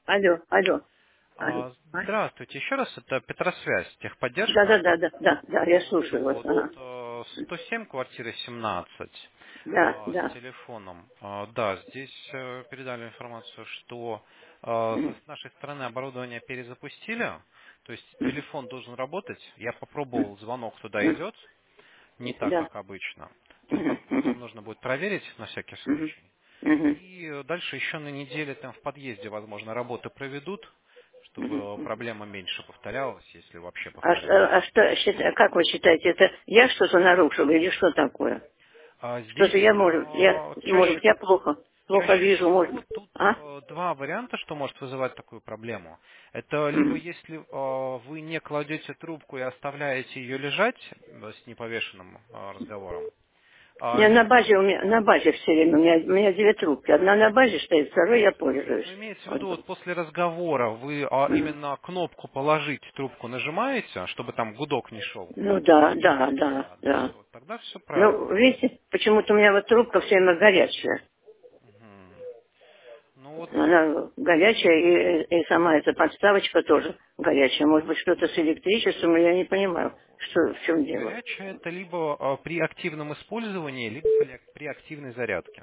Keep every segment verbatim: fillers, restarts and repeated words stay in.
Алло, алло, алло. А, А? Здравствуйте, еще раз, это Петросвязь, Да, да, техподдержка. да, да, да, да, я слушаю вас. Вот, Ага. э, сто семь, квартира семнадцать, Да, а, с да. телефоном. А, Да, здесь э, передали информацию, что э, со Мгм, с нашей стороны оборудование перезапустили, то есть мгм, телефон должен работать. Я мгм, попробовал, звонок туда мгм. идет, не так, Да. как обычно. То есть Мгм, нам просто мгм, нужно будет проверить на всякий мгм, случай. мгм, И э, дальше еще на неделе там в подъезде, возможно, работы проведут, мгм, чтобы мгм. проблема меньше повторялась, если вообще А, ш- а повторяется. а что, счита- как вы считаете, это я что-то нарушила или что такое? А Что-то здесь я, может, я, э, может быть, чаще, я плохо, плохо чаще вижу, может всего быть. тут А? э, два варианта, что может вызывать такую проблему. Это либо Мгм. если э, вы не кладете трубку и оставляете ее лежать э, с неповешенным э, разговором, а, Я на либо базе, у меня, на базе все время, у меня, у меня две трубки. Одна на базе стоит, второй я ну, пользуюсь. имеется в Вот. виду, вот после разговора вы а, Мгм. именно кнопку положить трубку нажимаете, чтобы там гудок не шел. Ну да, да, да, Да, да, да. все. Тогда все Ну, правильно. видите, почему-то у меня вот трубка все время горячая. Мгм. Ну вот Она горячая, и, и сама эта подставочка тоже горячая. Может быть, что-то с электричеством, я не понимаю, что, в чем дело. горячее это либо а, при активном использовании, либо при, при активной зарядке.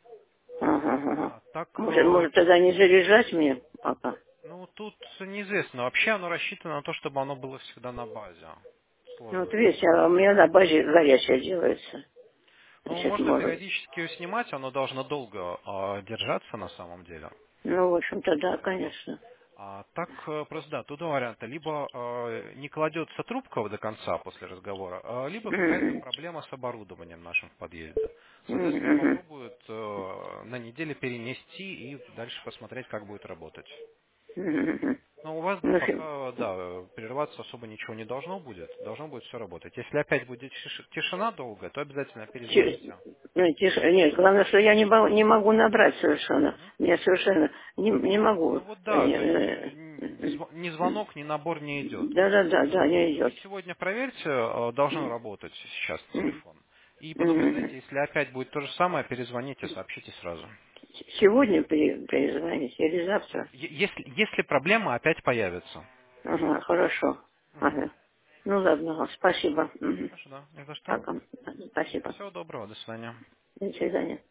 Ага, ага. А так, Может, э, может, тогда не заряжать мне пока? ну тут неизвестно. Вообще оно рассчитано на то, чтобы оно было всегда на базе. Ну, вот Сложно видите, сказать. а у меня на базе горячая делается. Ну, Значит, можно может. периодически ее снимать, оно должно долго а, держаться на самом деле. Ну, в общем-то, да, конечно. А так, э, просто да, тут два варианта. Либо э, не кладется трубка до конца после разговора, а, либо какая-то Мгм. проблема с оборудованием нашим в подъезде. Соответственно, Мгм. попробуют э, на неделе перенести и дальше посмотреть, как будет работать. Мгм. Но у вас Ну, фи- пока, да, прерываться особо ничего не должно будет. Должно будет все работать. Если опять будет тиш- тишина долгая, то обязательно Чи- перезвоните. ну, тише- нет, главное, что я не, бо- не могу набрать совершенно. Мгм. Я совершенно не, не могу. Ну вот Э, да, то есть э, э, ни зв- ни звонок, ни набор не идет. Да, да, да, да, не Вы идет. сегодня проверьте, э, должен работать сейчас телефон. И потом, знаете, если опять будет то же самое, перезвоните, сообщите сразу. Сегодня при- перезвонить или завтра? Е- Если, если проблема опять появится. Ага, хорошо. Мгм. Ага. Ну ладно, спасибо. Мгм. Хорошо, да, не за что. Пока. Спасибо. Всего доброго, до свидания. До свидания.